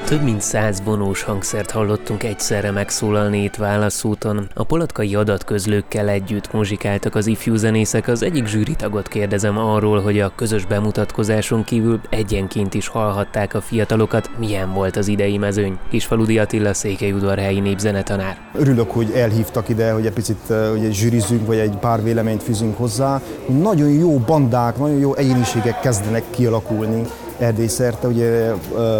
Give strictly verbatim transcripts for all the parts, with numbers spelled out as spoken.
Több mint száz vonós hangszert hallottunk egyszerre megszólalni itt Válaszúton. A Polatkai adatközlőkkel együtt muzsikáltak az ifjú zenészek. Az egyik zsűritagot kérdezem arról, hogy a közös bemutatkozáson kívül egyenként is hallhatták a fiatalokat. Milyen volt az idei mezőny? Kisfaludi Attila, székelyudvarhelyi népzenetanár. Örülök, hogy elhívtak ide, hogy egy picit hogy zsűrizünk, vagy egy pár véleményt fűzünk hozzá. Nagyon jó bandák, nagyon jó egyéniségek kezdenek kialakulni Erdély szerte. Ugye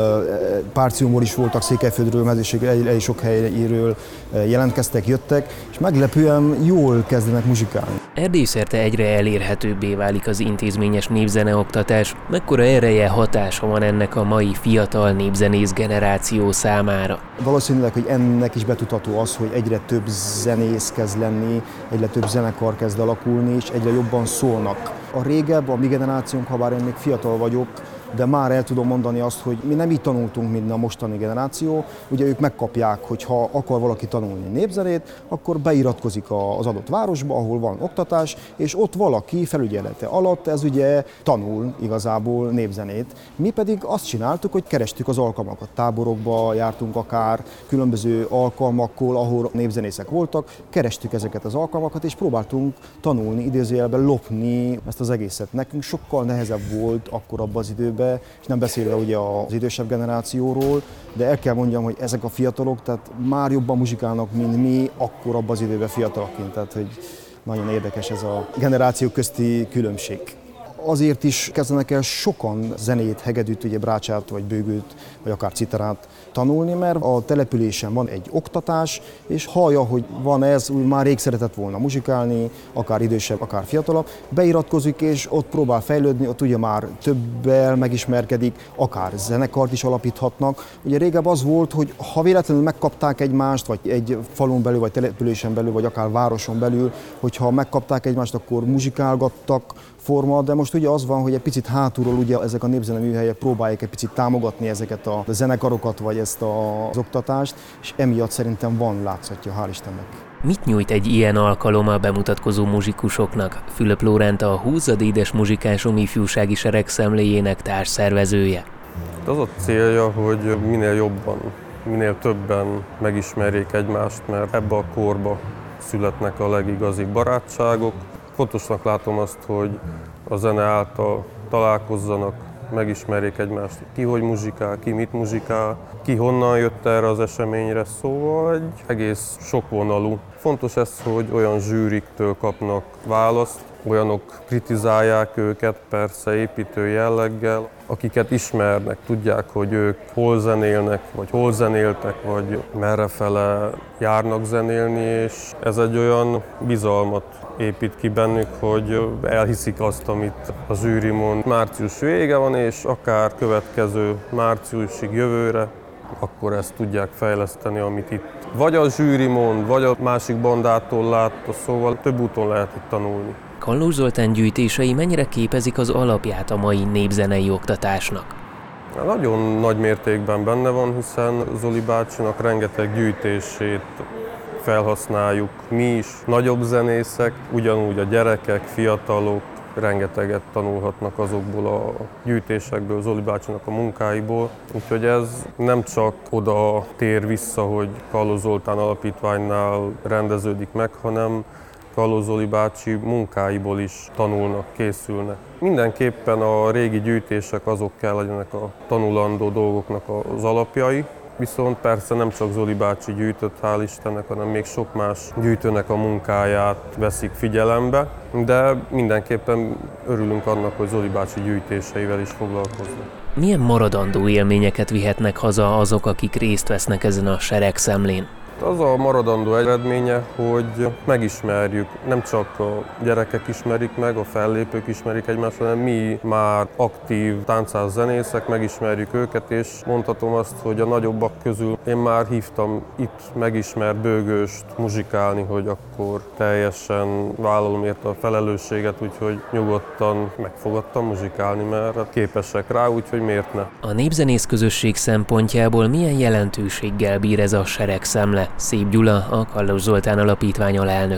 Párciumból is voltak, Székelyföldről, mezőségről, elég sok helyről jelentkeztek, jöttek, és meglepően jól kezdenek muzsikálni. Erdély szerte egyre elérhetőbbé válik az intézményes népzeneoktatás. Mekkora ereje, hatása van ennek a mai fiatal népzenész generáció számára? Valószínűleg, hogy ennek is betudható az, hogy egyre több zenész kezd lenni, egyre több zenekar kezd alakulni, és egyre jobban szólnak. A régebb, a mi generációnk, ha bár én még fiatal vagyok, de már el tudom mondani azt, hogy mi nem így tanultunk, mint a mostani generáció. Ugye ők megkapják, hogy ha akar valaki tanulni népzenét, akkor beiratkozik az adott városba, ahol van oktatás, és ott valaki felügyelete alatt ez ugye tanul igazából népzenét. Mi pedig azt csináltuk, hogy kerestük az alkalmakat. Táborokba jártunk akár, különböző alkalmakkor, ahol népzenészek voltak, kerestük ezeket az alkalmakat, és próbáltunk tanulni, idézőjelben lopni ezt az egészet. Nekünk sokkal nehezebb volt akkor abban az időben, és nem beszélve ugye az idősebb generációról, de el kell mondjam, hogy ezek a fiatalok tehát már jobban muzsikálnak, mint mi akkor abban az időben fiatalokként, tehát hogy nagyon érdekes ez a generáció közti különbség. Azért is kezdenek el sokan zenét, hegedűt, ugye brácsát, vagy bőgőt, vagy akár citerát tanulni, mert a településen van egy oktatás, és hallja, hogy van ez, úgy már rég szeretett volna muzsikálni, akár idősebb, akár fiatalabb, beiratkozik, és ott próbál fejlődni, ott ugye már többel megismerkedik, akár zenekart is alapíthatnak. Ugye régebb az volt, hogy ha véletlenül megkapták egymást, vagy egy falun belül, vagy településen belül, vagy akár városon belül, hogyha megkapták egymást, akkor muzsikálgattak forma, de most ugye az van, hogy egy picit hátulról ugye ezek a népzeneműhelyek próbálják egy picit támogatni ezeket a zenekarokat, vagy ezt az oktatást, és emiatt szerintem van látszatja, hál' Istennek. Mit nyújt egy ilyen alkalom a bemutatkozó muzsikusoknak? Fülöp Lórend, a Húzzad édes muzsikásom ifjúsági seregszemléjének társszervezője. Az a célja, hogy minél jobban, minél többen megismerjék egymást, mert ebbe a korba születnek a legigazibb barátságok. Fontosnak látom azt, hogy a zene által találkozzanak, megismerjék egymást, ki hogy muzsikál, ki mit muzsikál, ki honnan jött erre az eseményre, szóval egy egész sokvonalú. Fontos ez, hogy olyan zsűriktől kapnak választ, olyanok kritizálják őket, persze építő jelleggel, akiket ismernek, tudják, hogy ők hol zenélnek, vagy hol zenéltek, vagy merrefele járnak zenélni, és ez egy olyan bizalmat épít ki bennük, hogy elhiszik azt, amit a zsűri mond. Március vége van, és akár következő márciusig jövőre, akkor ezt tudják fejleszteni, amit itt vagy a zsűri mond, vagy a másik bandától látta, szóval több úton lehet itt tanulni. Kallós Zoltán gyűjtései mennyire képezik az alapját a mai népzenei oktatásnak? Nagyon nagy mértékben benne van, hiszen Zoli bácsinak rengeteg gyűjtését felhasználjuk mi is, nagyobb zenészek, ugyanúgy a gyerekek, fiatalok rengeteget tanulhatnak azokból a gyűjtésekből, Zoli bácsinak a munkáiból. Úgyhogy ez nem csak oda tér vissza, hogy Kallós Zoltán Alapítványnál rendeződik meg, hanem Kallós Zoli bácsi munkáiból is tanulnak, készülnek. Mindenképpen a régi gyűjtések azok kell legyenek a tanulandó dolgoknak az alapjai, viszont persze nem csak Zoli bácsi gyűjtött, hál' Istennek, hanem még sok más gyűjtőnek a munkáját veszik figyelembe, de mindenképpen örülünk annak, hogy Zoli bácsi gyűjtéseivel is foglalkoznak. Milyen maradandó élményeket vihetnek haza azok, akik részt vesznek ezen a seregszemlén? Az a maradandó eredménye, hogy megismerjük, nem csak a gyerekek ismerik meg, a fellépők ismerik egymást, hanem mi már aktív táncház zenészek, megismerjük őket, és mondhatom azt, hogy a nagyobbak közül én már hívtam itt megismert bőgőst muzsikálni, hogy akkor teljesen vállalom érte a felelősséget, úgyhogy nyugodtan megfogadtam muzsikálni, mert képesek rá, úgyhogy miért ne. A népzenész közösség szempontjából milyen jelentőséggel bír ez a seregszemle? Szép Gyula, a Kallós Zoltán Alapítvány alelnöke.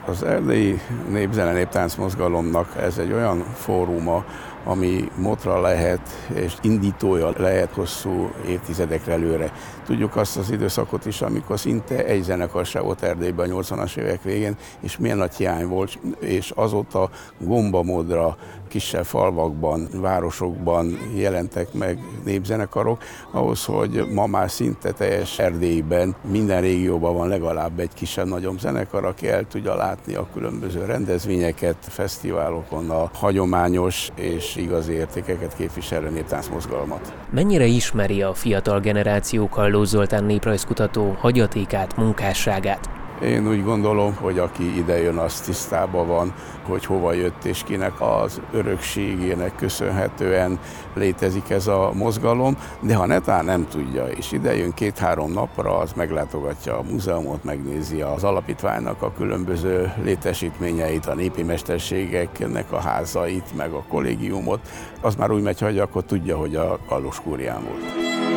Az erdélyi népzene néptánc mozgalomnak ez egy olyan fóruma, ami motra lehet és indítója lehet hosszú évtizedekre előre. Tudjuk azt az időszakot is, amikor szinte egy zenekar se volt Erdélyben a nyolcvanas évek végén, és milyen nagy hiány volt, és azóta gombamódra kisebb falvakban, városokban jelentek meg népzenekarok, ahhoz, hogy ma már szinte teljes Erdélyben, minden régióban van legalább egy kisebb-nagyobb zenekar, aki el tudja látni a különböző rendezvényeket, fesztiválokon, a hagyományos és igazi értékeket képviselő néptáncmozgalmat. Mennyire ismeri a fiatal generáció Kallós Zoltán néprajzkutató hagyatékát, munkásságát? Én úgy gondolom, hogy aki idejön, az tisztában van, hogy hova jött és kinek az örökségének köszönhetően létezik ez a mozgalom, de ha netán nem tudja, és idejön két-három napra, az meglátogatja a múzeumot, megnézi az alapítványnak a különböző létesítményeit, a népi mesterségeknek a házait, meg a kollégiumot, az már úgy megy, hogy akkor tudja, hogy a Kallós kúrián volt.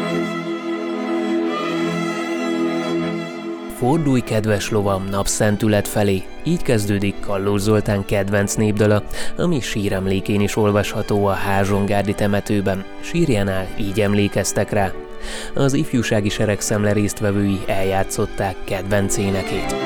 Fordulj, kedves lovam, napszentület felé. Így kezdődik Kallós Zoltán kedvenc népdala, ami síremlékén is olvasható a Házsongárdi temetőben. Sírjánál így emlékeztek rá. Az ifjúsági seregszemle résztvevői eljátszották kedvenc énekét.